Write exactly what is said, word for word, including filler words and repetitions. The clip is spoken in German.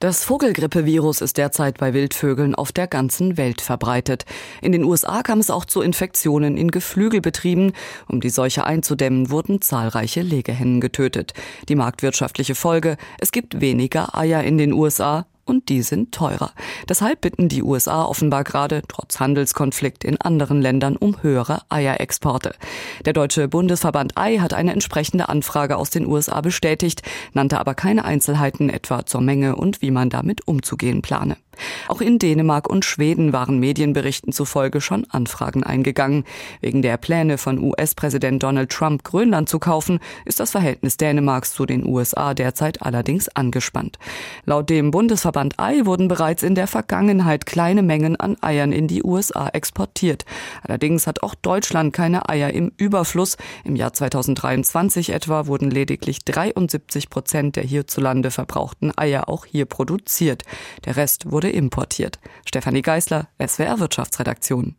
Das Vogelgrippevirus ist derzeit bei Wildvögeln auf der ganzen Welt verbreitet. In den U S A kam es auch zu Infektionen in Geflügelbetrieben. Um die Seuche einzudämmen, wurden zahlreiche Legehennen getötet. Die marktwirtschaftliche Folge: Es gibt weniger Eier in den U S A. Und die sind teurer. Deshalb bitten die U S A offenbar gerade, trotz Handelskonflikt in anderen Ländern, um höhere Eierexporte. Der Deutsche Bundesverband Ei hat eine entsprechende Anfrage aus den U S A bestätigt, nannte aber keine Einzelheiten etwa zur Menge und wie man damit umzugehen plane. Auch in Dänemark und Schweden waren Medienberichten zufolge schon Anfragen eingegangen. Wegen der Pläne von U S-Präsident Donald Trump, Grönland zu kaufen, ist das Verhältnis Dänemarks zu den U S A derzeit allerdings angespannt. Laut dem Bundesverband Ei wurden bereits in der Vergangenheit kleine Mengen an Eiern in die U S A exportiert. Allerdings hat auch Deutschland keine Eier im Überfluss. Im Jahr zweitausenddreiundzwanzig etwa wurden lediglich dreiundsiebzig Prozent der hierzulande verbrauchten Eier auch hier produziert. Der Rest wurde importiert. Stefanie Geisler, S W R Wirtschaftsredaktion.